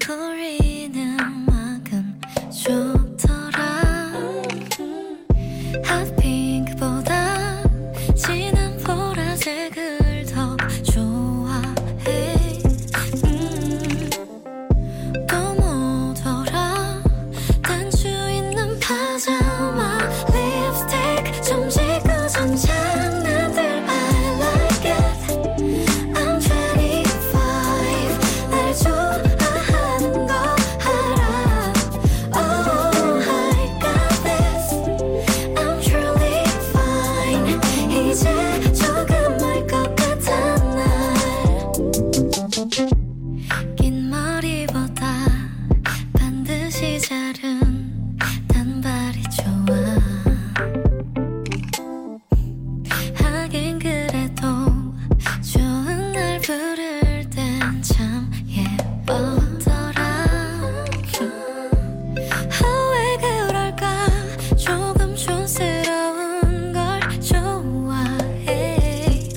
우리는 음악은 좋더라 핫핑크보다 진한 보라색을 더 좋아해 또 뭐더라 단추 있는 파자마 립스틱 좀 지고 좀 장난들 I like it I'm 25 날 좋아하는 거 알아 Oh I got this I'm truly fine 이제 조금 알 것 같아 긴 머리보다 반드시 자른 단발이 좋아 하긴 그래도 좋은 날 부를 땐 참 예쁘더라 왜 그럴까 조금 촌스러운 걸 좋아해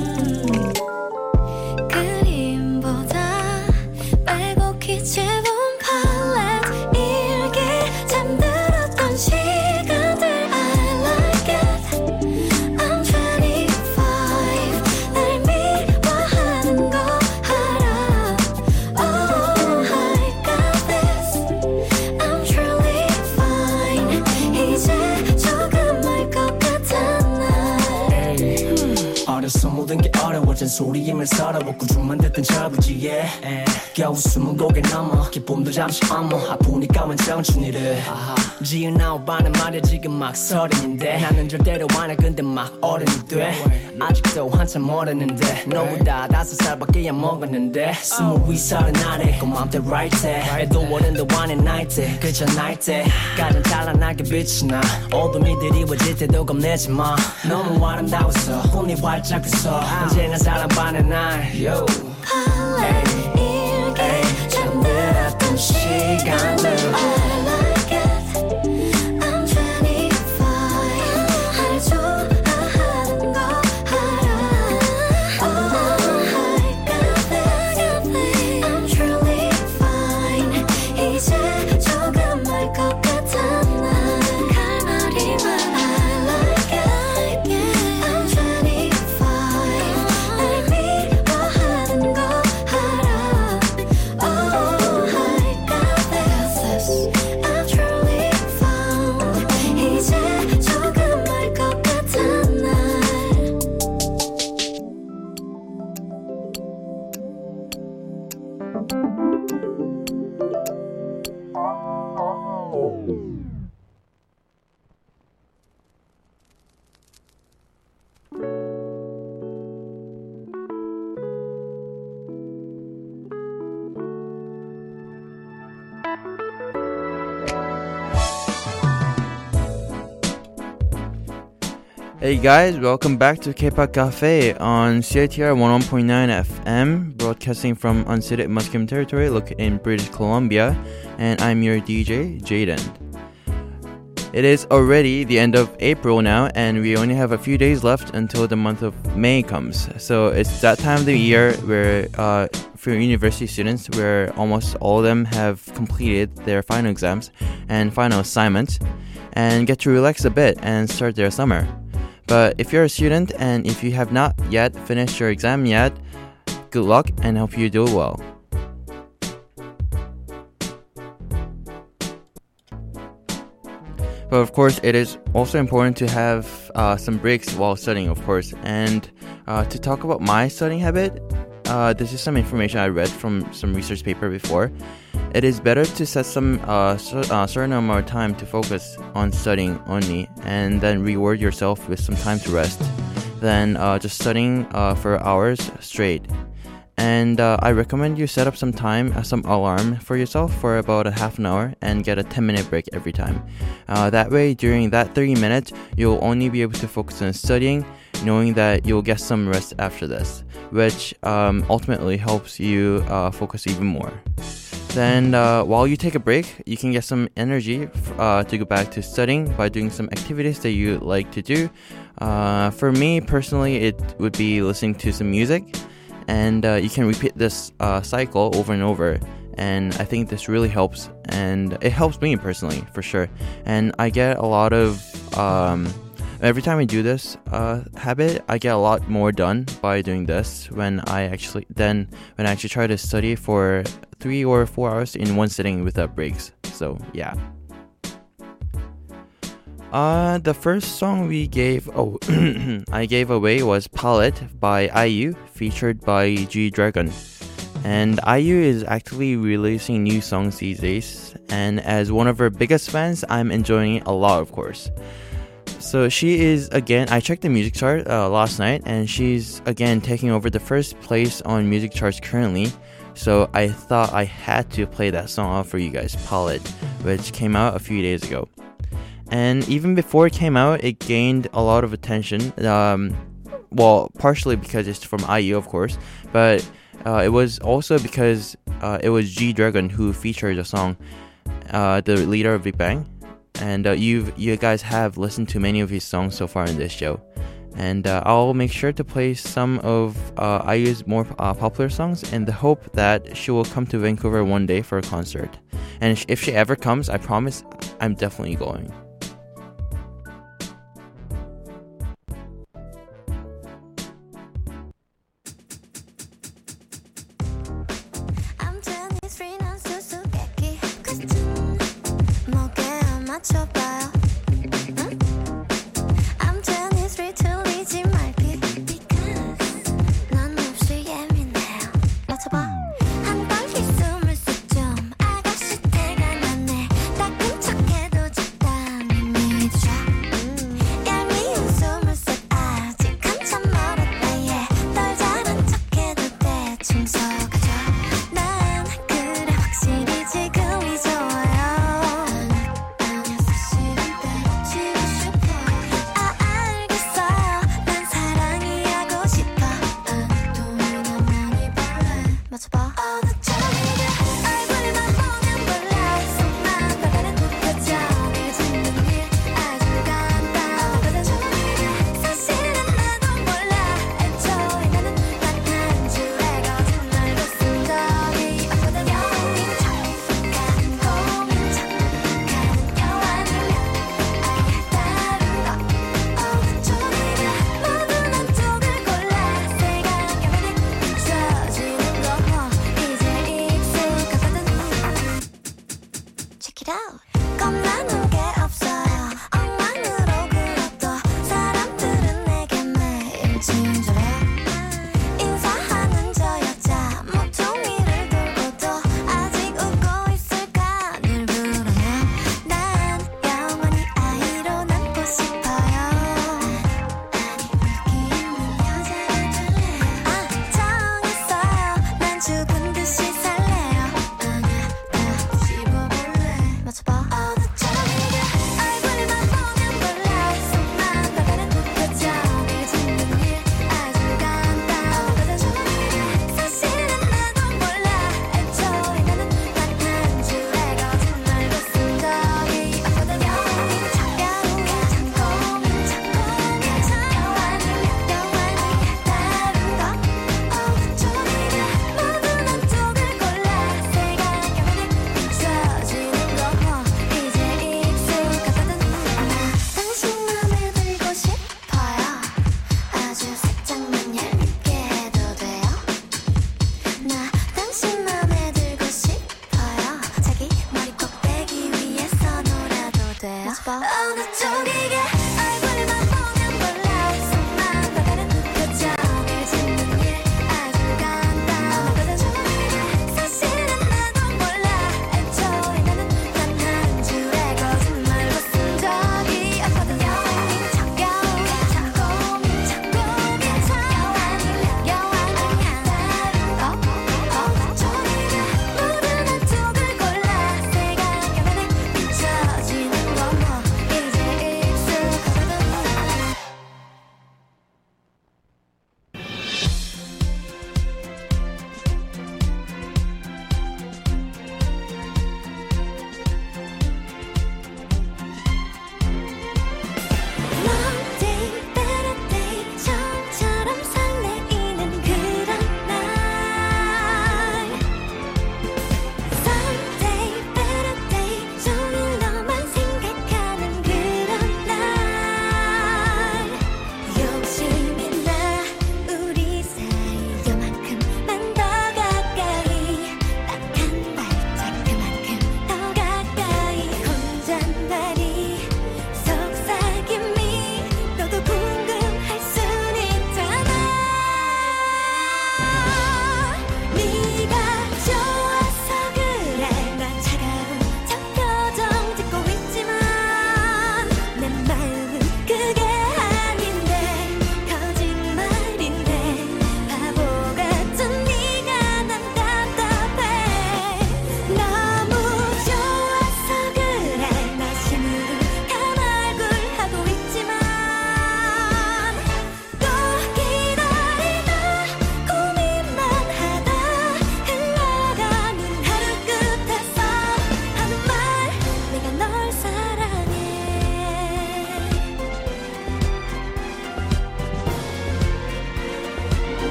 그림보다 빼곡히 채운 팔레트 일기 잠들었던 시간들 I like it I'm 25 날 미워하는 거 알아 Oh I got this I'm truly fine 이제 조금 알 것 같아 어려서 모든 게 어려워진 소리임을 서러워 꾸준만 듣던 저부지에 겨우 20곡에 넘어 기쁨도 잠시 어머 아프니까 웬 청춘이를 지은 아홉반은 말야 지금 막 서른인데 나는 절대로 안해 근데 막 어른이 돼 아직도 한참 어렸는데 너보다 5살밖에 안 먹었는데 20위 서른 아래 고맘때 right 해 애도 어른도 안해 나이 때 그저 나이 때 가장 찬란하게 빛이 나 어둠이 드리워질 때도 겁내지 마 너무 아름다워서 꿈이 활짝 웃어 언제나 사랑받는 날 yo. 팔레트 일기 잠들었던 시간들 I like it I'm 25 날 좋아하는 거 알아 Oh I got this I'm truly fine 이제 조금 알 것 같아 난 칼날이만 I like it I'm 25 날 미워하는 거 알아 Oh I got this I truly found 이제 조금 알 것 같아 날 Hey guys, welcome back to K-pop Cafe on CITR 101.9 FM, broadcasting from unceded Musqueam territory located in British Columbia, and I'm your DJ, Jaden. It is already the end of April now, and we only have a few days left until the month of May comes. So it's that time of the year where, for university students, where almost all of them have completed their final exams and final assignments, and get to relax a bit and start their summer. But if you're a student and if you have not yet finished your exam yet, good luck and hope you do well. But of course, it is also important to have some breaks while studying, of course. And to talk about my studying habit, this is some information I read from some research paper before. It is better to set some certain amount of time to focus on studying only, and then reward yourself with some time to rest, than just studying for hours straight. And I recommend you set up some time, some alarm for yourself for about a half an hour and get a 10-minute break every time. That way, during that 30 minutes, you'll only be able to focus on studying, knowing that you'll get some rest after this, which ultimately helps you focus even more. Then while you take a break, you can get some energy to go back to studying by doing some activities that you like to do. For me personally, it would be listening to some music, and you can repeat this cycle over and over. and I think this really helps, and it helps me personally for sure. And I get a lot of every time I do this habit, I get a lot more done by doing this when I actually try to study for 3 or 4 hours in one sitting without breaks. So yeah. The first song we gave I gave away was Palette by IU, featured by G-Dragon. And IU is actively releasing new songs these days, and as one of her biggest fans, I'm enjoying it a lot, of course. So she is, again, I checked the music chart last night, and she's again taking over the first place on music charts currently. So I thought I had to play that song out for you guys, Palette, which came out a few days ago. And even before it came out, it gained a lot of attention. Well, partially because it's from IU, of course, but it was also because it was G-Dragon who featured the song, the leader of Big Bang. And you guys have listened to many of his songs so far in this show. And I'll make sure to play some of IU's more popular songs in the hope that she will come to Vancouver one day for a concert. And if she ever comes, I promise I'm definitely going. 맞춰봐요. I'm 23 틀리지 말기 because 난 몹시 예민해요. 맞춰봐. 한 번 휘숨을 쏘좀 아가씨 태가 나네. 따끔 척해도 적당히 믿어줘. 얄미운 숨을 쏘 아직 한참 멀었다 yeah. 떨자란 척해도 대충 속아줘. 난 그래 확실히 지금이 좋아요. 맞춰봐. 얼굴만 보면 몰라 속만 다른 표정을 짓는 일 아주 간단하거든. 사실은 나도 몰라 애초에 나는 단 한 줄의 거짓말도 쓴 적이 없거든. 영웅인 척 가는 곰인 척 가는 겨 아니면 아예 다른 거 조리를 모든 한쪽을 골라 색안경에는 비춰지는 거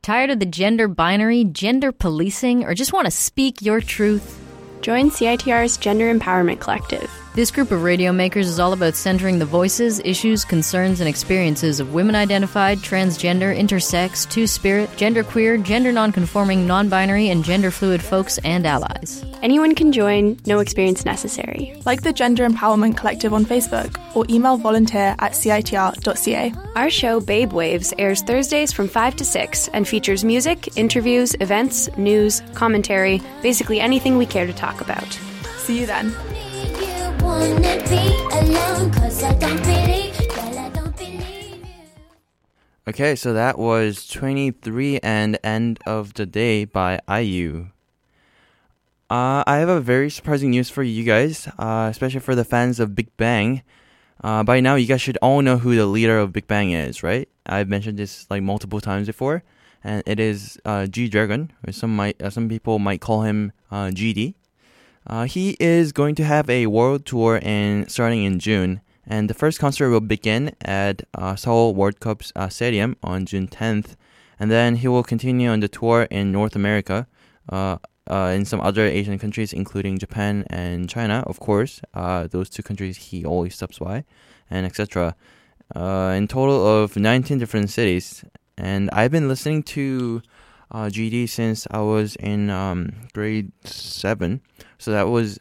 Tired of the gender binary, gender policing, or just want to speak your truth? Join CITR's Gender Empowerment Collective. This group of radio makers is all about centering the voices, issues, concerns, and experiences of women-identified, transgender, intersex, two-spirit, genderqueer, gender non-conforming, non-binary, and gender-fluid folks and allies. Anyone can join, no experience necessary. Like the Gender Empowerment Collective on Facebook or email volunteer@citr.ca. Our show, Babe Waves, airs Thursdays from 5 to 6 and features music, interviews, events, news, commentary, basically anything we care to talk about. See you then. Okay, so that was 23 and End of the Day by IU. I have a very surprising news for you guys, especially for the fans of Big Bang. By now, you guys should all know who the leader of Big Bang is, right? I've mentioned this like multiple times before, and it is G-Dragon, or some people might call him GD. He is going to have a world tour starting in June, and the first concert will begin at Seoul World Cup Stadium on June 10th, and then he will continue on the tour in North America, in some other Asian countries, including Japan and China, of course. Those two countries he always stops by, and etc. In total of 19 different cities, and I've been listening to GD since I was in grade 7. So that was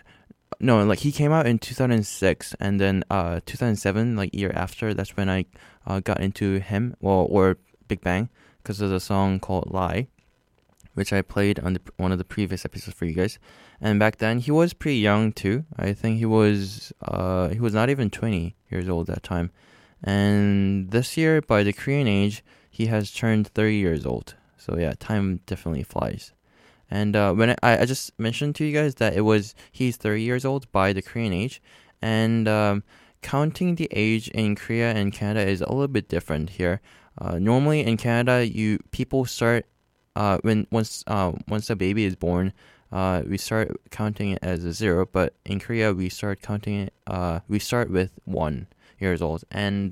he came out in 2006, and then 2007, like year after, that's when I got into him, or Big Bang, because of the song called Lie, which I played on one of the previous episodes for you guys. And back then he was pretty young too. I think he was not even 20 years old at that time. And this year, by the Korean age, he has turned 30 years old. So yeah, time definitely flies. And when I just mentioned to you guys that he's 30 years old by the Korean age, and counting the age in Korea and Canada is a little bit different here. Normally in Canada, people start once a baby is born, we start counting it as a 0. But in Korea, we start counting it. We start with 1 years old, and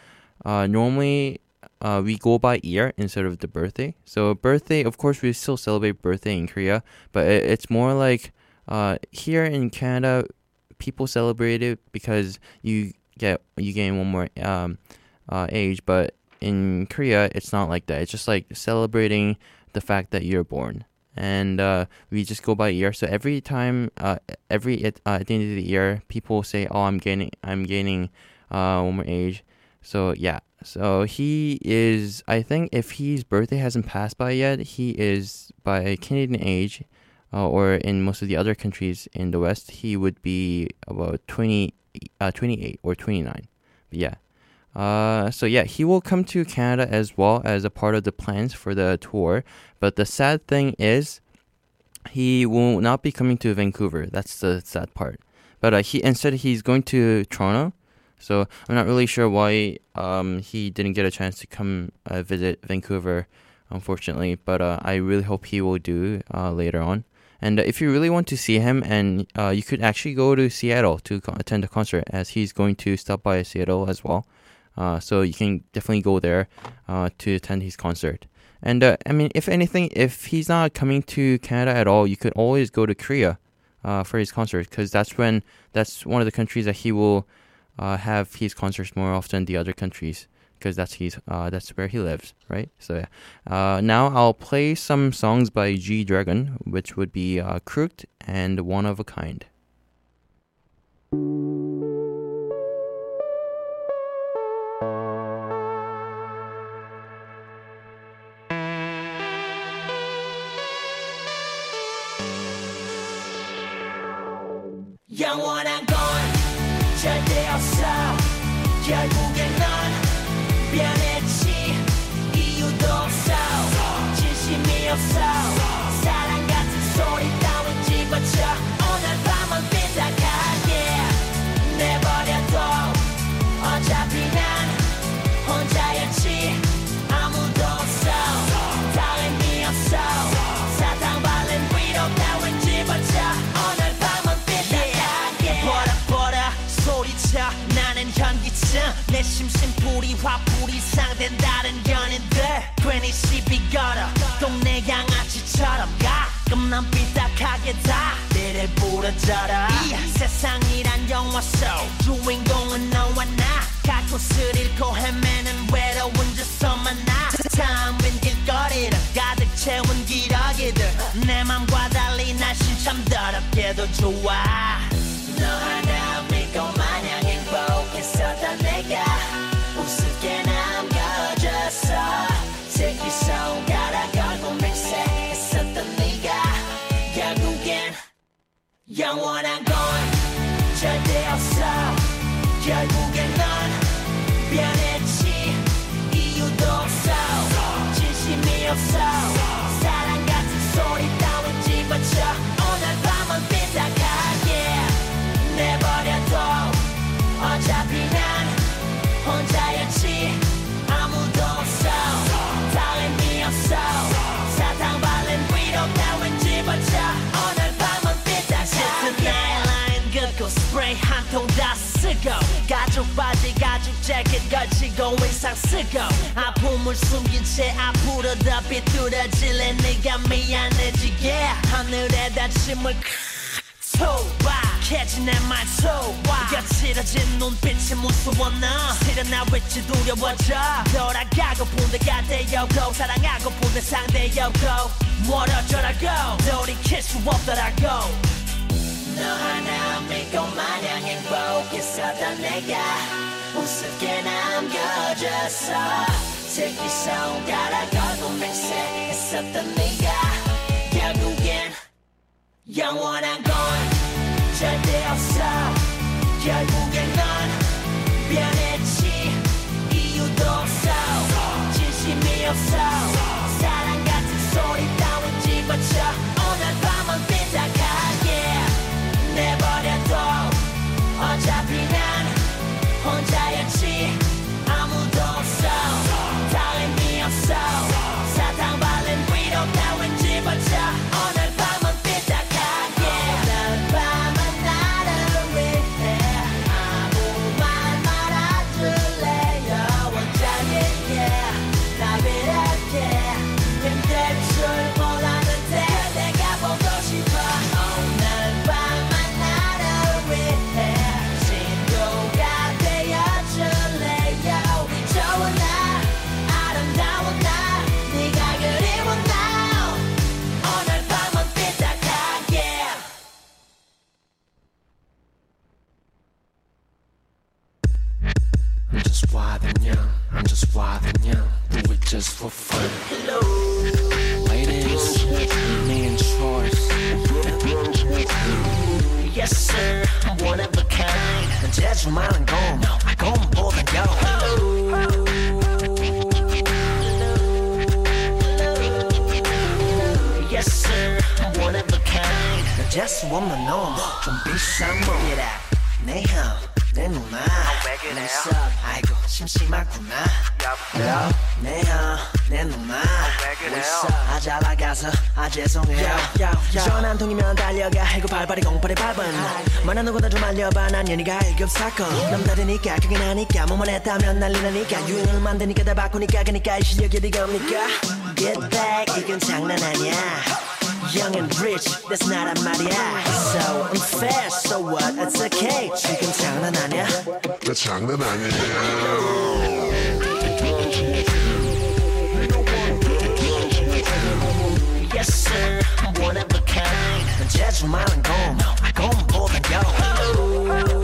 normally. We go by year instead of the birthday. So birthday, of course, we still celebrate birthday in Korea, but it's more like here in Canada, people celebrate it because you gain one more age. But in Korea, it's not like that. It's just like celebrating the fact that you're born, and we just go by year. So every time, at the end of the year, people say, "Oh, I'm gaining one more age." So yeah. So he is, I think if his birthday hasn't passed by yet, he is by Canadian age, or in most of the other countries in the West, he would be about 28 or 29. But yeah. So yeah, he will come to Canada as well as a part of the plans for the tour. But the sad thing is, he will not be coming to Vancouver. That's the sad part. But he's going to Toronto. So I'm not really sure why he didn't get a chance to come visit Vancouver, unfortunately. But I really hope he will do later on. And if you really want to see him, and you could actually go to Seattle to attend a concert, as he's going to stop by Seattle as well. So you can definitely go there to attend his concert. And I mean, if anything, if he's not coming to Canada at all, you could always go to Korea for his concert, because that's one of the countries that he will have his concerts more often than the other countries, because that's where he lives, right? So yeah. Now I'll play some songs by G-Dragon, which would be Crooked and One of a Kind. 영원한 건 절대 없어. 결국엔 넌 변했지. 이유도 없어. 진심이 없어. 사랑 같은 소리 따윈 집어쳐. 오늘 밤은 빗나가게 내버려둬. 어차피 난 혼자였지. 아무도 없어. 다행이 없어. 사탕 발린 위로 따윈 집어쳐. 오늘 밤은 빗나가게 버려 소리쳐. 나는 현기증. 내 심심풀이 화풀이 상된 다른 연인들 괜히 시비 걸어. 가끔 난 삐딱하게 다 내를 부러져라 세상이란 영화 속 주인공은 너와 나 갈 곳을 잃고 헤매는 외로운 저서 만나 텅빈 길거리를 가득 채운 기러기들 내 맘과 달리 날씬 참 더럽게도 좋아 너 하나 믿고 마냥 행복했었던 내가 우습게 남겨졌어 새끼 손가락 걸고 맹세했었던 네가 결국엔 영원한 건 절대 없어 결국엔 넌 변했지 이유도 없어 진심이 없어 사랑 같은 소리 따윈 집어쳐 오늘 밤은 삐딱하게 내버려둬 어차피 난 혼자였지 아무도 없어 다름이 없어 사탕 발린 위로 따윈 집어쳐 오늘 밤은 삐딱하게 나의 라인 긋고 스프레이 한 통 다 쓰고 가죽 바지 가죽 재킷 걸치고 의상 쓰고 아픔을 숨긴 채 앞으로 더 비뚤어질래 네가 미안해지게 하늘에다 침을 소박해진 내 말소와 거칠어진 눈빛이 무서워 너 실은 나 왠지 두려워져 돌아가고픈 데가 되었고 사랑하고픈 데 상대였고 멀어져라고 돌이킬 수 없더라고 너 하나 믿고 마냥 행복했었던 내가 우습게 남겨졌어 새끼 손가락 걸고 맹세했었던 네가 결국엔 영원한 건 절대 없어 결국엔 넌 변했지 이유도 없어 진심이 없어 사랑 같은 소리 따윈 집어쳐 오늘 밤은 삐딱하게 내버려둬 어차피 난 혼자였지 아무도 없어 다름이 없어 사탕 발린 위로 따윈 집어쳐 오늘 밤은 삐딱하게 오늘 밤은 나를 위해 아무 말 말아줄래요 원장님께 나 이렇게 힘들 줄 몰랐는데 내가 보고 싶어 오늘 밤은 나를 위해 친구가 되어줄래요 좋은 날 아름다운 날 네가 그리운 날 오늘 밤은 삐딱하게 I'm just wild and young, I'm just wild and young. Do it just for fun. Hello Ladies, me and Troy's. Yes sir I'm one of a kind 재주만은 곰보단 요 Yes sir I'm one of a kind 재수 없는 놈좀 비싼 몸이라 내 형 내 누나 내 섭 아이고 심심하구나 내 형 내 누나 아 잘 나가서 아 죄송해요 전화 한 통이면 달려가 해고 발발이 공팔이 밟은 만난 누구나 좀 알려봐 난 연희가 1급 사건 남다르니까 그게 나니까 뭐만 했다면 난리 나니까 유행을 만드니까 다 바꾸니까 그니까 이 실력이 어디가 옵니까 Get back 이건 장난 아니야 Young and rich, that's not a 말이야 So unfair, so what, it's okay 지금 장난 아니야 나 장난 아니야 Yes sir, I'm one of a kind 재주 많은 곰보단 요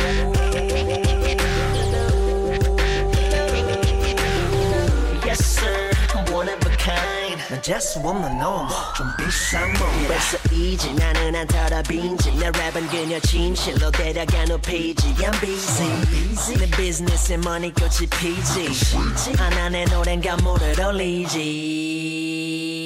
Yes sir, I'm one of a kind 난 재수 없는 놈좀 비싼 몸이라 벌써 이제 나는 안 털어빈지 내 랩은 그녀 진실로 데려가 높이지 I'm busy 내 비즈니스에 money 꽃이 피지 하나 내 노래는 감모를 올리지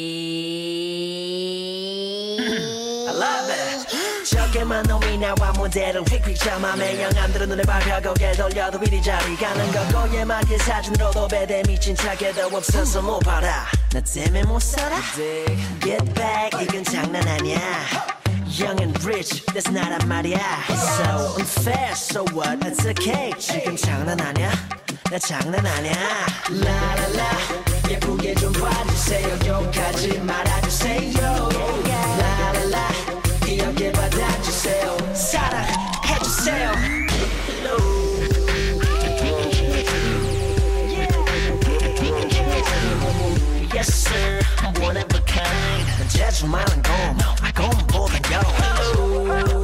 I love it 적게만 놈이 나와 무대를 휙휙 참아 매형안들은 눈에 밟혀 고개 돌려도 이리 저리 가는 거고 얘만의 사진으로도 배대 미친 척에도 없어서 못 봐라 나 때문에 못 살아 Get back 이건 장난 아니야 Young and rich that's not a 말이야 So unfair so what it's okay 지금 장난 아니야 나 장난 아니야 라라라 예쁘게 좀 봐주세요 욕하지 말아주세요 라라 말은 곰보단 겨.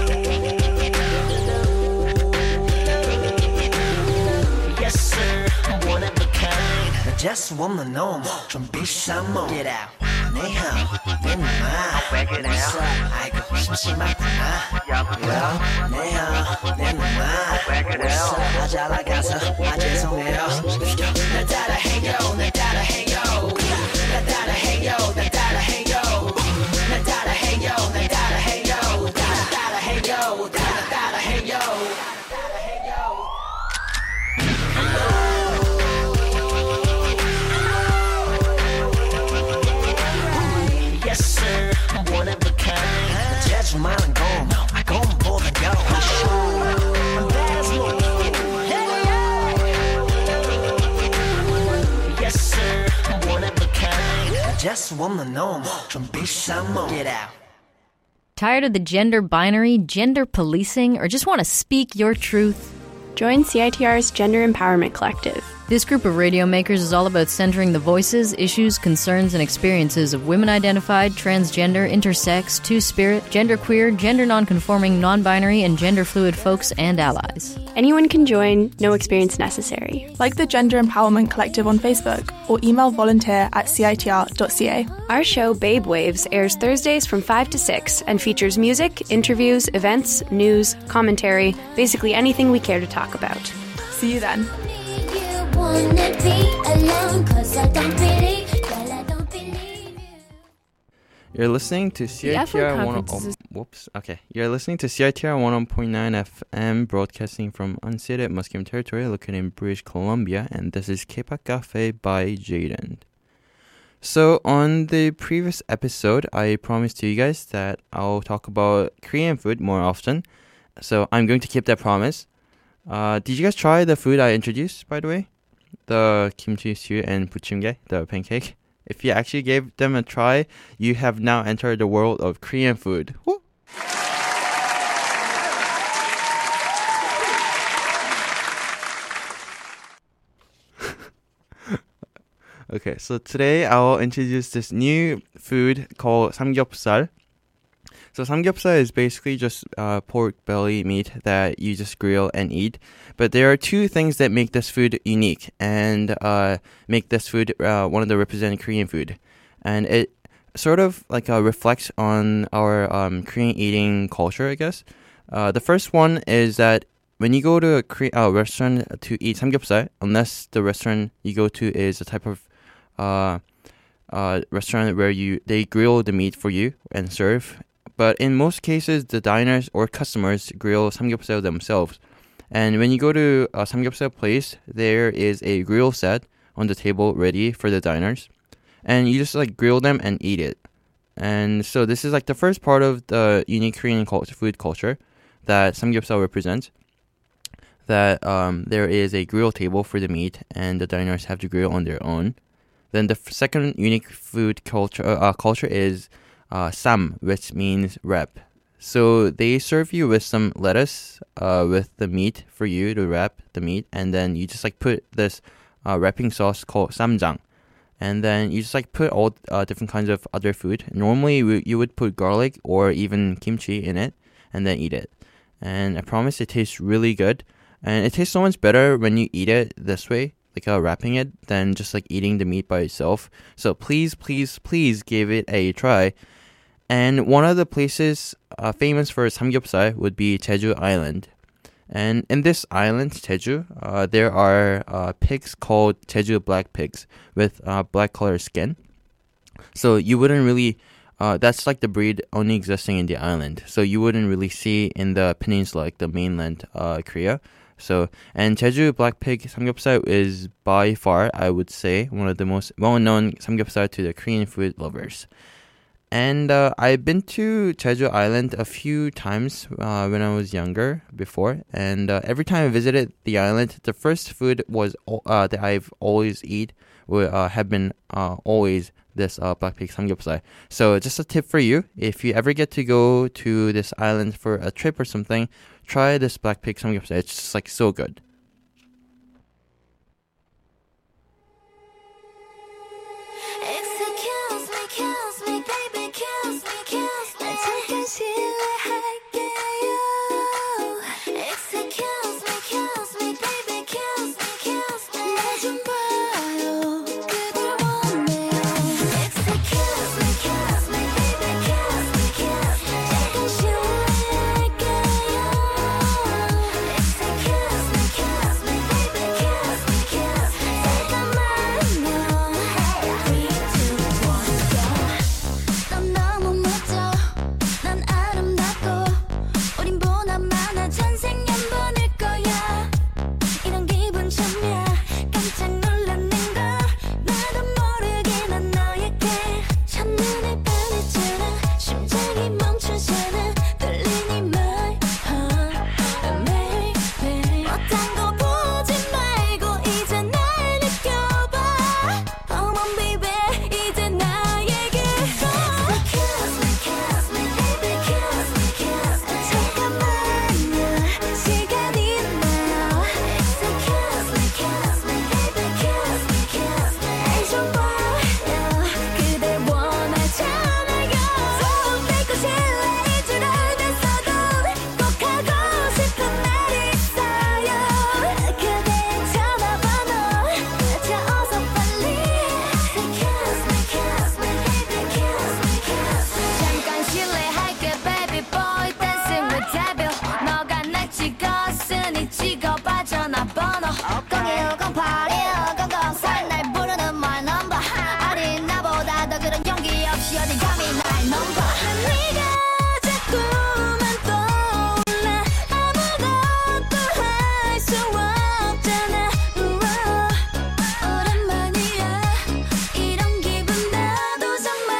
Yes sir, one of a kind. 나 재수 없는 놈, 좀 비싼 몸. Get out. 내형, 내 맘. 왜 그래요? 아이고 심심하구나. 여보세요? 내형, 내 맘. 왜 그래요? 잘 나가서 죄송해요. 날 따라해요, 날 따라해요. 날 따라해요, 날 따라해요. 날 따라해요, 날 따라해요. 따라해요, 따라해요. Yes sir, one of a kind. 재주 많은 곰보단 겨. Yes sir, one of a kind. 재수 없는 놈, 좀 비싼 몸. Get out. Tired of the gender binary, gender policing, or just want to speak your truth? Join CITR's Gender Empowerment Collective. This group of radio makers is all about centering the voices, issues, concerns, and experiences of women identified, transgender, intersex, two-spirit, genderqueer, gender nonconforming, non-binary, and gender fluid folks and allies. Anyone can join, no experience necessary. Like the Gender Empowerment Collective on Facebook or email volunteer@citr.ca. Our show, Babe Waves, airs Thursdays from 5 to 6 and features music, interviews, events, news, commentary, basically anything we care to talk about. See you then. You wanna be alone 'cause I don't believe, girl, I don't believe you. You're listening to CITR You're listening to CITR 101.9 FM, broadcasting from unceded Musqueam territory located in British Columbia, and this is K-pop Cafe by Jaden. So on the previous episode, I promised to you guys that I'll talk about Korean food more often. So I'm going to keep that promise. Did you guys try the food I introduced, by the way? The kimchi stew and buchimgae, the pancake. If you actually gave them a try, you have now entered the world of Korean food. Woo! Okay, so today I'll introduce this new food called samgyeopsal. So samgyeopsal is basically just pork belly meat that you just grill and eat. But there are two things that make this food unique and make this food one of the represented Korean food. And it sort of like reflects on our Korean eating culture, I guess. The first one is that when you go to a restaurant to eat samgyeopsal, unless the restaurant you go to is a type of restaurant where they grill the meat for you and serve. But in most cases, the diners or customers grill samgyeopsal themselves. And when you go to a samgyeopsal place, there is a grill set on the table ready for the diners. And you just like grill them and eat it. And so this is like the first part of the unique Korean food culture that samgyeopsal represents. That there is a grill table for the meat and the diners have to grill on their own. Then the second unique food culture is sam, which means wrap. So they serve you with some lettuce with the meat for you to wrap the meat, and then you just like put this wrapping sauce called samjang, and then you just like put all different kinds of other food. Normally you would put garlic or even kimchi in it and then eat it. And I promise it tastes really good, and it tastes so much better when you eat it this way, like wrapping it, than just like eating the meat by itself. So please give it a try. And one of the places famous for samgyeopsal would be Jeju Island. And in this island, Jeju, there are pigs called Jeju black pigs with black color skin. So you wouldn't really, that's like the breed only existing in the island. So you wouldn't really see in the peninsula, like the mainland Korea. So, and Jeju black pig samgyeopsal is by far, I would say, one of the most well-known samgyeopsal to the Korean food lovers. And I've been to Jeju Island a few times when I was younger before. And every time I visited the island, the first food was that I've always eat have been always this black pig samgyeopsal. So just a tip for you, if you ever get to go to this island for a trip or something, try this black pig samgyeopsal. It's just like so good. Excuse me, baby, 날 넘봐 네가 자꾸만 떠올라 아무것도 할 수 없잖아 오랜만이야 이런 기분 나도 정말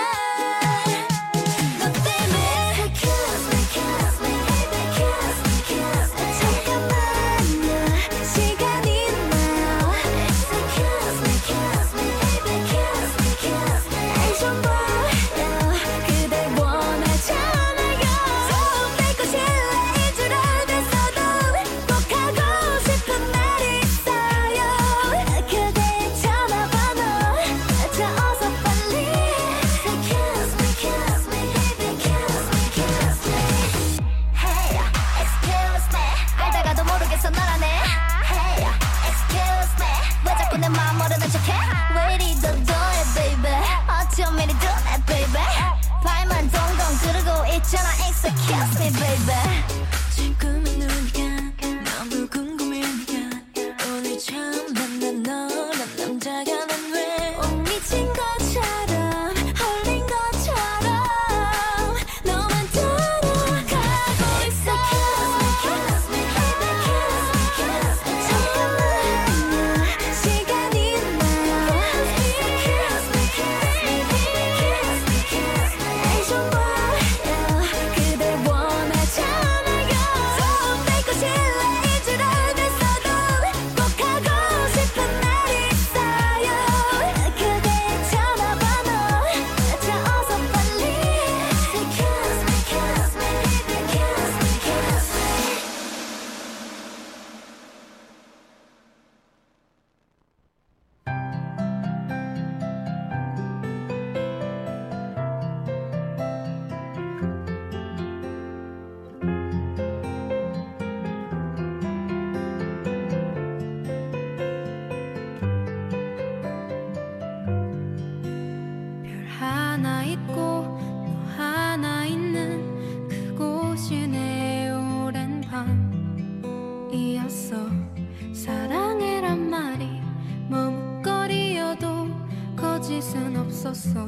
너 때문에 Kiss me, kiss me, baby kiss me, kiss me 잠깐만요 시간이 나요 Kiss me, kiss me, baby kiss me, kiss me 좀 보여 그댈 원하잖아요 뺏고 실례인 줄 알면서도 꼭 하고 싶은 말이 있어요 그대 전화번호 저 어서 빨리 Say kiss me, kiss me, baby kiss me, kiss me Hey, excuse me 알다가도 모르겠어 너라네 Hey, excuse me 왜 자꾸 내 맘 모르는 척해 왜 이리 더더해 baby 어쩜 이리 더해 baby 발만 동동 그러고 있잖아 excuse me baby 지금의 눈이야 너무 궁금해 네가 오늘 처음 만난 너란 남자가 난 왜 미친 것처럼 홀린 것처럼 너만 따라가고 있어 Kiss me, baby kiss me, kiss me 잠깐만요 시간이 나요 Kiss me, kiss me, baby kiss me, kiss me 좀 보여 그댈 원하잖아요 뺏고 실례인 줄 알면서도 꼭 하고 싶은 말이 있어요 그대 전화번호 저 어서 빨리 Say kiss me, kiss me, baby kiss me, kiss me 별 하나 있고 너 하나 있는 그곳이 내 오랜 밤이었어 사랑해란 말이 머뭇거리여도 거짓은 없었어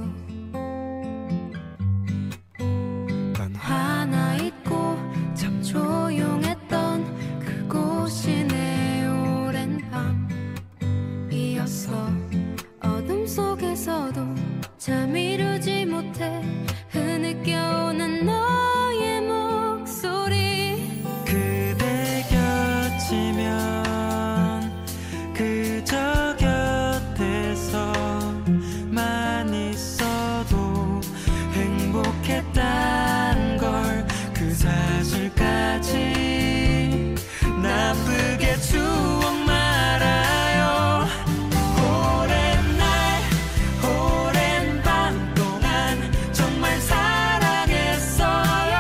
넌 하나 있고 참 조용했던 그곳이 내 오랜 밤이었어 어둠 속에서도 잠 이루지 못해 흐느껴오는 너의 목소리 그대 곁이면 그저 곁에서만 있어도 행복했단 걸 그 사실까지 나쁘게 추억 말아요 오랜 날 오랜 밤 동안 정말 사랑했어요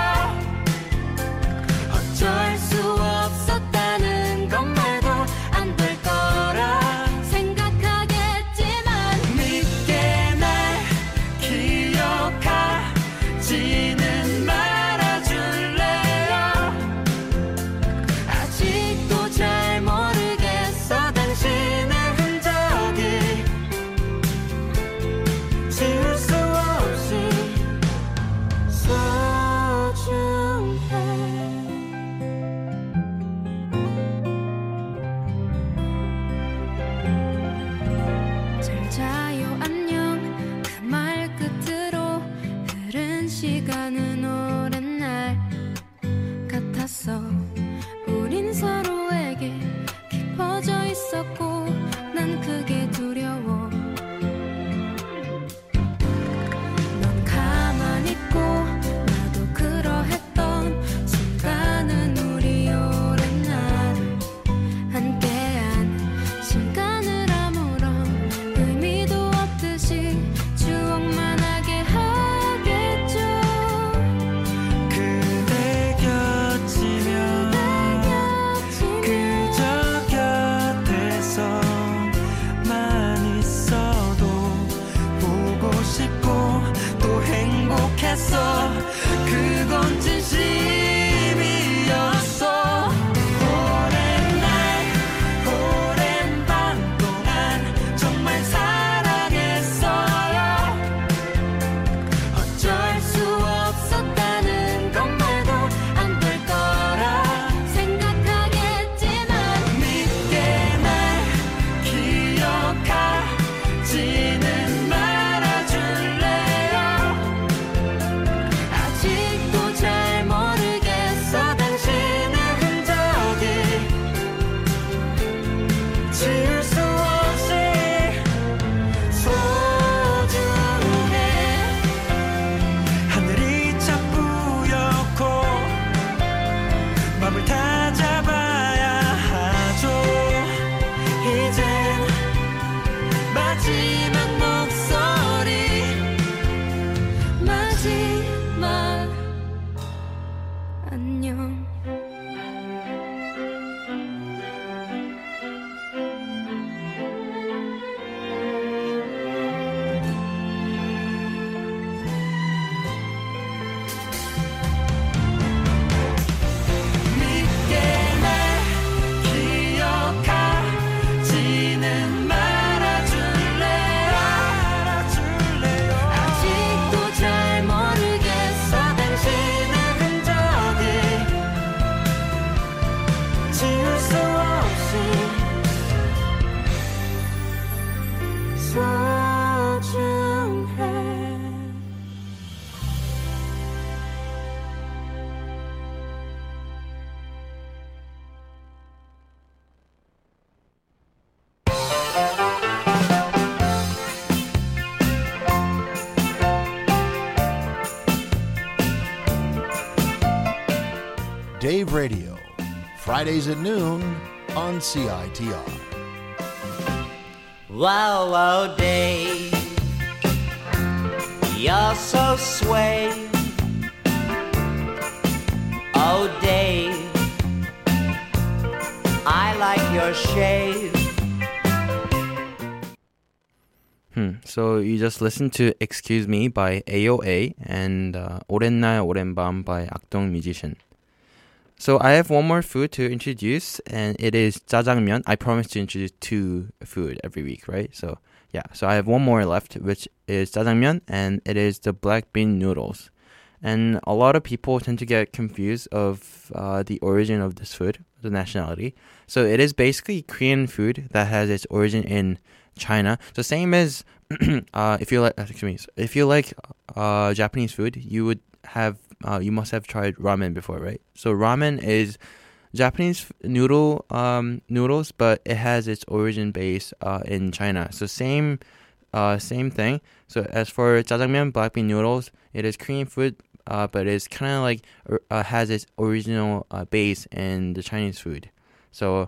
어쩔 수 없었다는 것 말고 안 될 거라 생각하겠지만 믿게 날 기억하지는 말아줄래요 아직도 잘 모르겠어 당신의 흔적이 지울 수 없이 소중해 잘 자요 안녕 그 말 끝으로 흐른 시간은 오랜 날 같았어 우린 서로에게 깊어져 있었고 난 그게 두려워 넌 가만히 있고 나도 그러했던 순간은 우리 오랜 날 함께한 시간을 아무런 의미도 없듯이 추억만 하게 하겠죠 Dave Radio. Fridays at noon on CITR. Wow, wow, Dave, you're so sway. Oh, Dave, I like your shave. So you just listened to Excuse Me by AOA and 오랜 날 오랜 밤 by 악동 Musician. So I have one more food to introduce, and it is jjajangmyeon. I promise to introduce 2 food every week, right? So yeah, so I have one more left, which is jjajangmyeon, and it is the black bean noodles. And a lot of people tend to get confused of the origin of this food, the nationality. So it is basically Korean food that has its origin in China. So same as if you like Japanese food, you must have tried ramen before, right? So ramen is Japanese noodles, but it has its origin base in China. So same thing. So as for jjajangmyeon, black bean noodles, it is Korean food, but it's kind of like has its original base in the Chinese food. So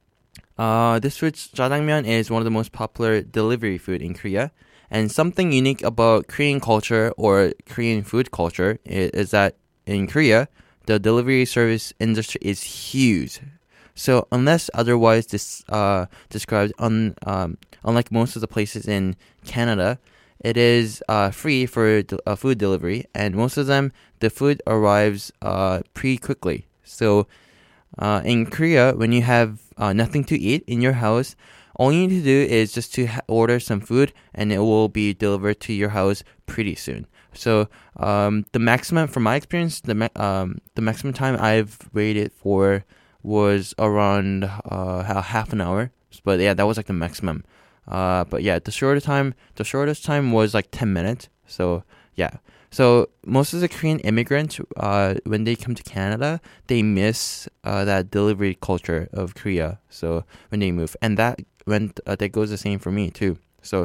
this food, jjajangmyeon, is one of the most popular delivery food in Korea. And something unique about Korean culture or Korean food culture is that in Korea, the delivery service industry is huge. So unless otherwise described, unlike most of the places in Canada, it is free for food delivery, and most of them, the food arrives pretty quickly. So in Korea, when you have nothing to eat in your house, all you need to do is just to order some food, and it will be delivered to your house pretty soon. So the maximum, from my experience, the maximum time I've waited for was around half an hour. But yeah, that was like the maximum. But yeah, the shortest time was like 10 minutes. So yeah. So most of the Korean immigrants, when they come to Canada, they miss that delivery culture of Korea. So when they move, and that goes the same for me too. So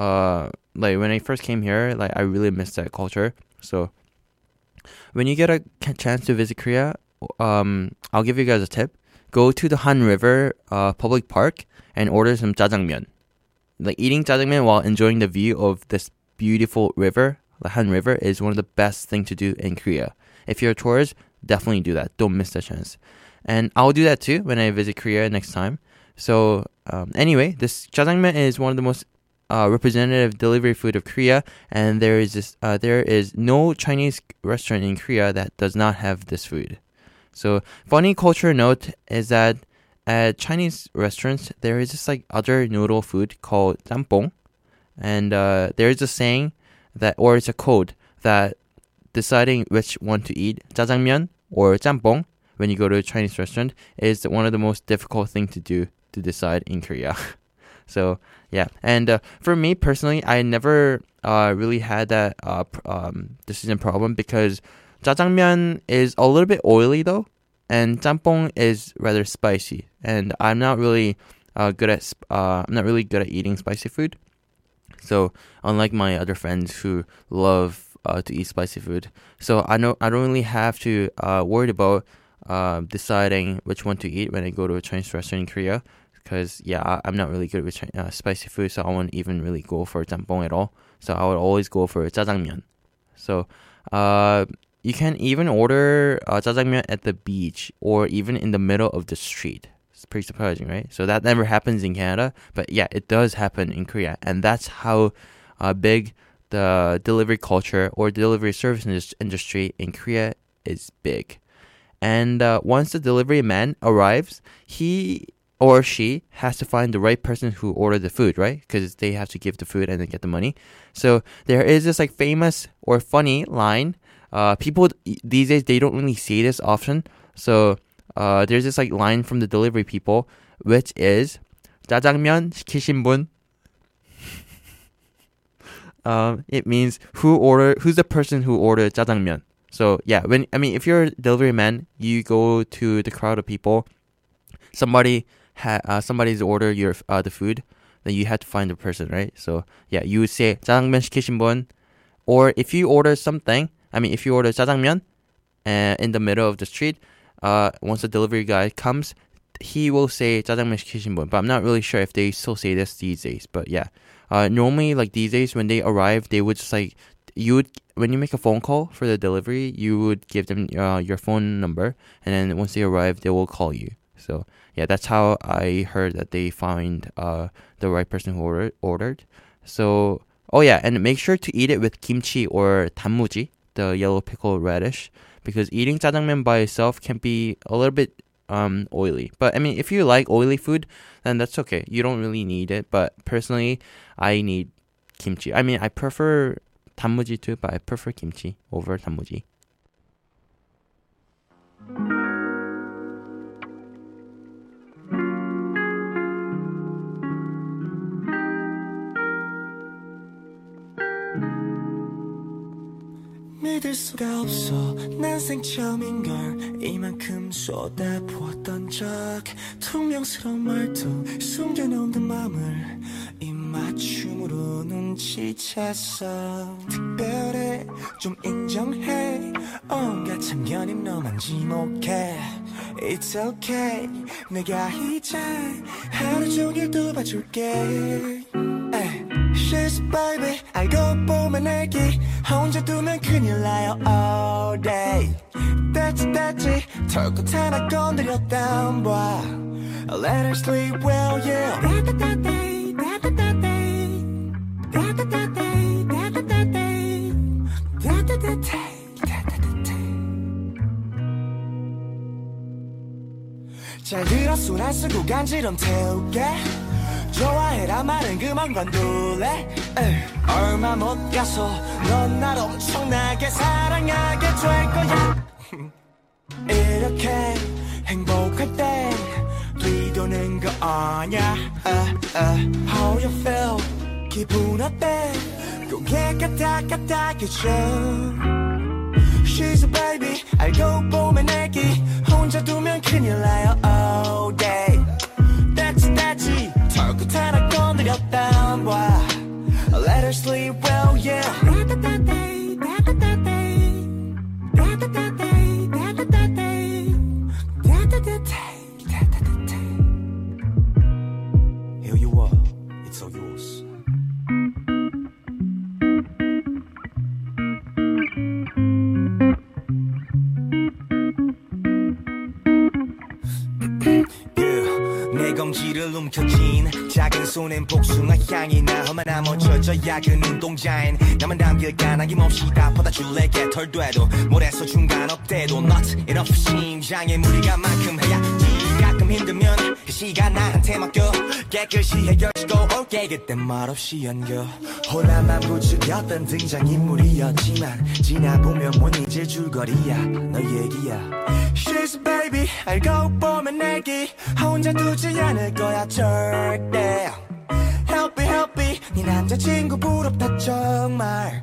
like when I first came here, like I really missed that culture. So when you get a chance to visit Korea, I'll give you guys a tip. Go to the Han River public park and order some jjajangmyeon. Like eating jjajangmyeon while enjoying the view of this beautiful river, the Han River, is one of the best things to do in Korea. If you're a tourist, definitely do that. Don't miss that chance. And I'll do that too when I visit Korea next time. So anyway, this jjajangmyeon is one of the most representative delivery food of Korea, and there is no Chinese restaurant in Korea that does not have this food. So funny culture note is that at Chinese restaurants, there is this like other noodle food called jjampong, and there is a saying that, or it's a code that deciding which one to eat, jjajangmyeon or jjampong, when you go to a Chinese restaurant, is one of the most difficult thing to do to decide in Korea. So yeah, and for me personally, I never really had that decision problem, because jjajangmyeon is a little bit oily though, and jjampong is rather spicy, and I'm not really good at eating spicy food. So unlike my other friends who love to eat spicy food, so I don't really have to worry about deciding which one to eat when I go to a Chinese restaurant in Korea. Because yeah, I'm not really good with spicy food, so I won't even really go for jjampong at all. So I would always go for jjajangmyeon. So you can even order jjajangmyeon at the beach or even in the middle of the street. It's pretty surprising, right? So that never happens in Canada, but yeah, it does happen in Korea, and that's how big the delivery culture or delivery service industry in Korea is big. And once the delivery man arrives, he or she has to find the right person who ordered the food, right? Because they have to give the food and then get the money. So there is this like famous or funny line. People these days, they don't really see this often. So there's this like line from the delivery people, which is 짜장면 시키신 분. It means who's the person who ordered 짜장면. So yeah, if you're a delivery man, you go to the crowd of people. Somebody's ordered the food, then you have to find the person, right? So yeah, you would say 짜장면 시키신 분. Or if you order something, if you order 짜장면 in the middle of the street, once the delivery guy comes, he will say 짜장면 시키신 분. But I'm not really sure if they still say this these days. But yeah, normally like these days when they arrive, they would just like when you make a phone call for the delivery, you would give them your phone number, and then once they arrive, they will call you. So yeah, that's how I heard that they find the right person who ordered. So oh yeah, and make sure to eat it with kimchi or 단무지, the yellow pickled radish, because eating 짜장면 by itself can be a little bit oily. But I mean, if you like oily food, then that's okay. You don't really need it. But personally, I need kimchi. I mean, I prefer 단무지 too, but I prefer kimchi over 단무지. 믿을 수가 없어 난생 처음인걸 이만큼 쏟아부었던 적 퉁명스러운 말투 숨겨놓은 그 맘을 입맞춤으로 눈치챘어 특별해 좀 인정해 온갖 참견임 너만 지목해 It's okay 내가 이제 하루 종일 도와줄게 She's a baby 알고 보면 애기 혼자 두면 큰일 나요 all day 됐지 털끝 하나 건드렸다 봐 Let her sleep well yeah 잘 들어 손 안 쓰고 간지럼 태울게 좋아해라 말은 그만 관둘래 얼마 못 가서 넌 날 엄청나게 사랑하게 될 거야 이렇게 행복할 때 뒤도는 거 아냐 How you feel 기분 어때 고개 까딱까딱해져 She's a baby 알고 보면 애기 혼자 두면 큰일 나요 all day 됐지 털끝 하나 건드렸다 봐 Let her sleep well yeah Here you are, it's all yours 검지를 움켜쥔 작은 손엔 복숭아 향이 나 얼마나 멈춰져야 그 눈동자엔 나만 담길까 남김없이 다 퍼다줄래 개털돼도 모래서 중간 업돼도 Not enough 심장에 무리가 만큼 해야지 가끔 힘들면 그 시간 나한테 맡겨 깨끗이 해결치고 올게 그때 말없이 연겨 혼란만 부추겼던 등장인물이었지만 지나보면 못 잊을 줄거리야 너 얘기야 She's a baby 알고 보면 애기 혼자 두지 않을 거야 절대 Help me 네 남자친구 부럽다 정말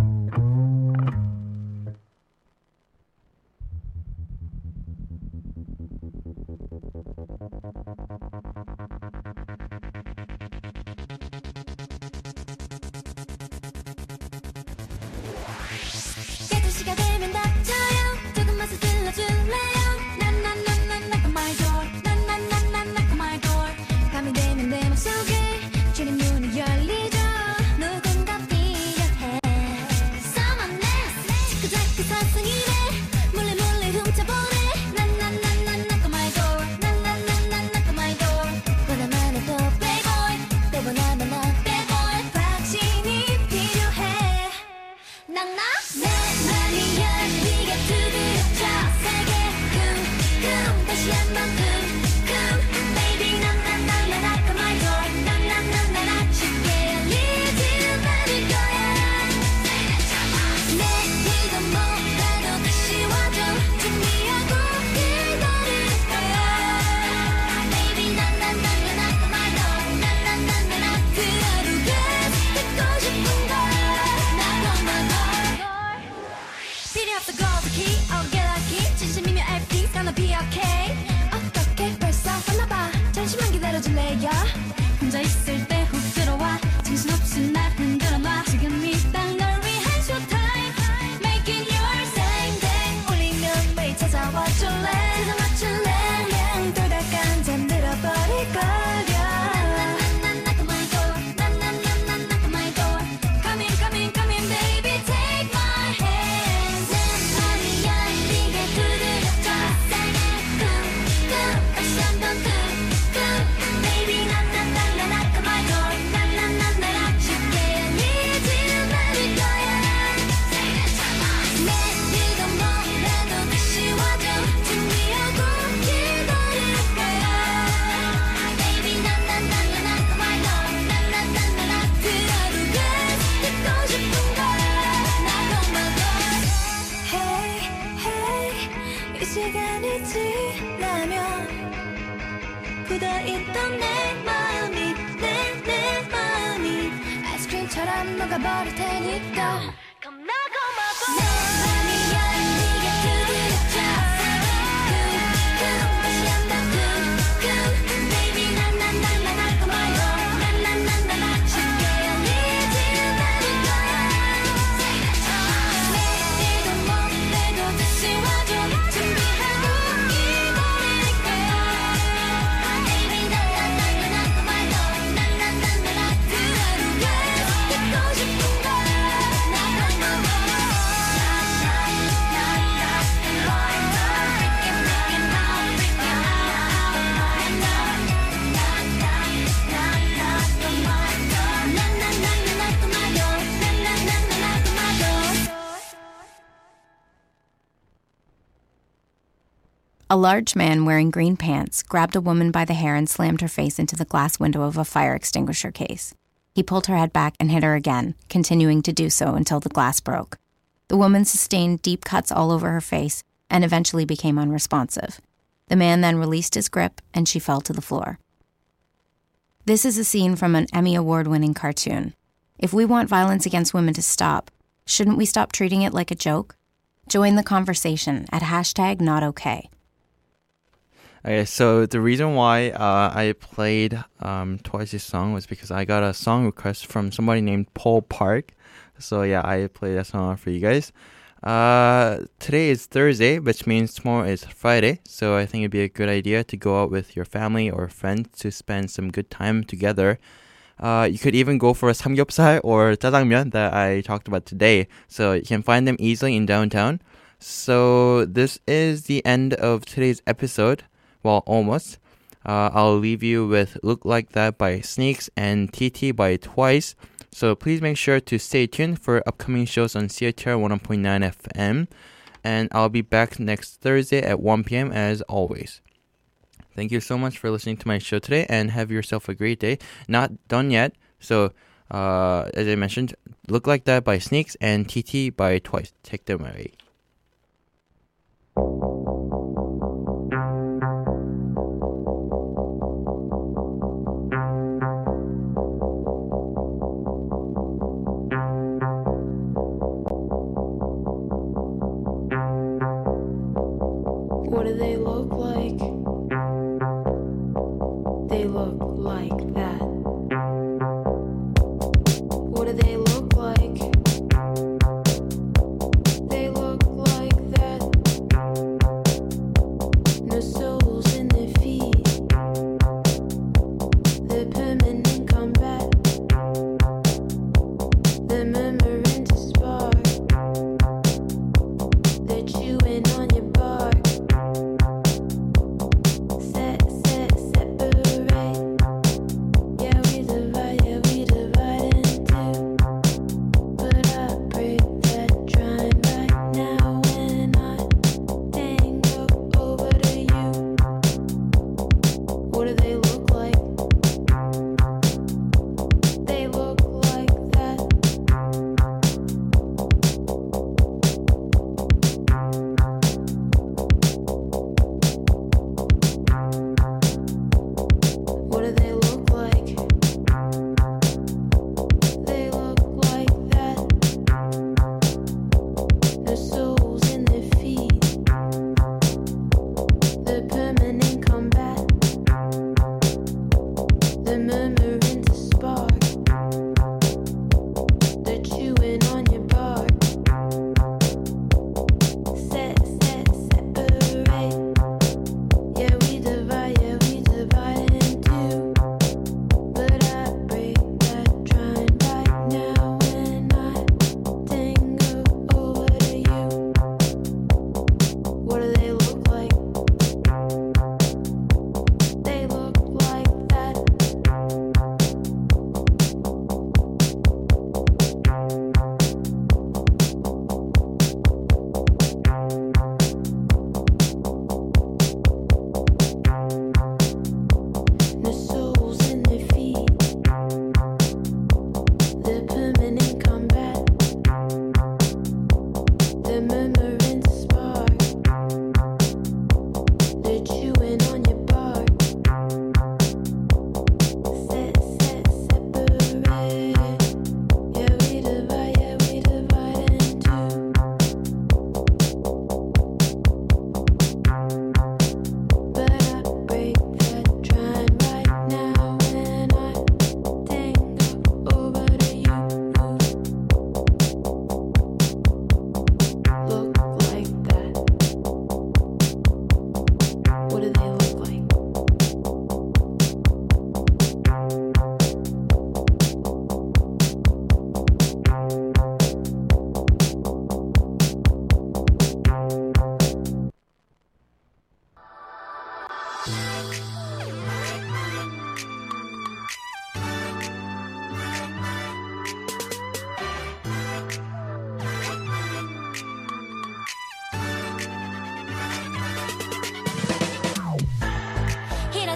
깨끗이가 되면 닥쳐요 조금만 서둘러줄래요 knock on my door knock on my door 밤이 되면 내 맘속에 주는 문이 열리죠 누군가 필요해 Someone else 자꾸 사상이래 몰래 훔쳐보네 knock on my door knock on my door 원하면 또 playboy 또 원하면 playboy 확신이 필요해 내 맘이 열리게 두드려줘 세게 쿵쿵 다시 한번 쿵쿵 Baby knock on my door knock 쉽게 열리지는 않을 거야 내 이거 뭐라도 다시 와줘 준비하고 기다릴 거야 Baby knock on my door knock 그 하루가 듣고 싶은 걸 knock on my door 필요 없어 go the key I'll get lucky 진심이면 everything's gonna be okay 어떻게 벌써 왔나봐 잠시만 기다려줄래요 혼자 있을 때 훅 들어와 정신없이 날 흔들어놔 지금 이 딱 널 위한 showtime Making your same day 울리면 매일 찾아와 줄래 시간이 지나면 굳어있던 내 마음이 내 마음이 아이스크림처럼 녹아버릴 테니까 겁나고 내 맘이야 네가 두드렸죠 다시 한번 baby 난난난난 할 거마요 난난난난 쉽게 열리지 않을 거야 내일도 몸에도 다시 와줘 준비하고 기다릴게 baby 난난난난 할 거마요 난난난난 그 하루에 듣고 싶은 걸 A large man wearing green pants grabbed a woman by the hair and slammed her face into the glass window of a fire extinguisher case. He pulled her head back and hit her again, continuing to do so until the glass broke. The woman sustained deep cuts all over her face and eventually became unresponsive. The man then released his grip and she fell to the floor. This is a scene from an Emmy Award-winning cartoon. If we want violence against women to stop, shouldn't we stop treating it like a joke? Join the conversation at #NotOkay. Okay, so the reason why I played Twice's song was because I got a song request from somebody named Paul Park. So yeah, I played that song for you guys. Today is Thursday, which means tomorrow is Friday. So I think it'd be a good idea to go out with your family or friends to spend some good time together. You could even go for a samgyeopsal or jjajangmyeon that I talked about today. So you can find them easily in downtown. So this is the end of today's episode. Well, almost. I'll leave you with Look Like That by Sneaks and TT by Twice. So please make sure to stay tuned for upcoming shows on CITR 101.9 FM. And I'll be back next Thursday at 1 p.m. as always. Thank you so much for listening to my show today and have yourself a great day. Not done yet. So, as I mentioned, Look Like That by Sneaks and TT by Twice. Take them away. What do they look like? They look like that. What do they look like? They look like that. No souls in their feet. They're permanent combat. They're murmuring to spark. They're chewing on your bark.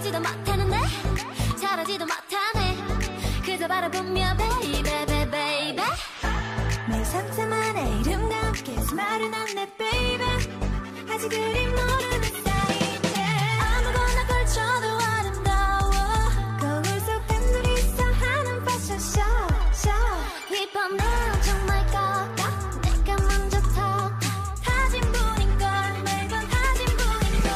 말하지도 못하는데 잘하지도 못하네 그저 바라보며 baby baby baby 매일 상상만의 이름과 함께 수많은 안내 baby 아직 그리 모르는 사이인데 아무거나 걸쳐도 아름다워 거울 속 팬들이서 하는 패션 쇼 힙합 난 정말 깎아 내가 먼저 턱 타진 분인걸 매번 타진 분인걸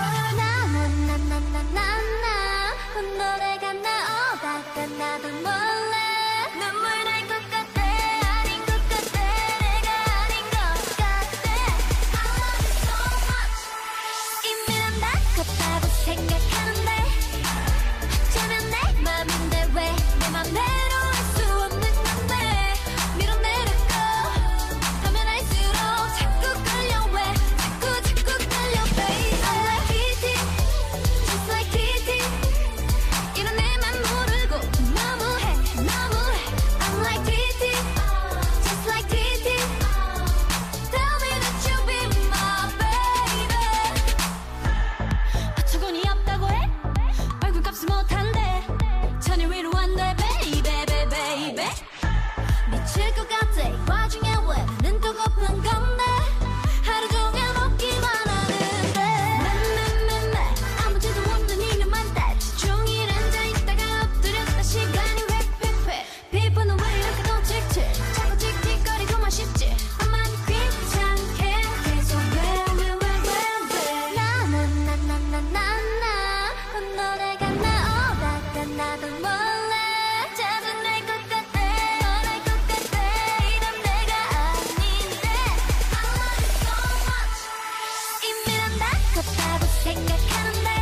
나나나나나나 노래가 나오다가 나도 몰래 눈물 날 것 같아 아닌 것 같아 내가 아닌 것 같아 I love you so much 이미 난 다 컸다고 생각하는데 어쩌면 내 맘인데 왜 내 맘대로 할 수 없는 건데 밀어내려고 하면 할수록 자꾸 끌려 왜 자꾸 끌려 baby I like it just like it 이런 내 맘 모르고 너무해 I'm like it just like it tell me that you be my baby 어처구니 없다고 해 얼굴값을 못한대 전혀 위로 안돼 baby baby 미칠 것 같아 이 와중에 왜 눈 또 고픈 건데 하루 종일 먹기만 하는데 매 아무데도 없는 이름만 따지 종일 앉아있다가 엎드렸다 시간이 휙휙휙 피부는 왜 이렇게 더 칙칙 자꾸 틱틱거리고만 싶지 나만 귀찮게 계속 왜 나나나나나나 노래가 나오다가 나도 몰래 짜증낼 것 같아 너랄 것 같아 이런 내가 아닌데 I love you so much 이미 난 다 컸다고 생각하는데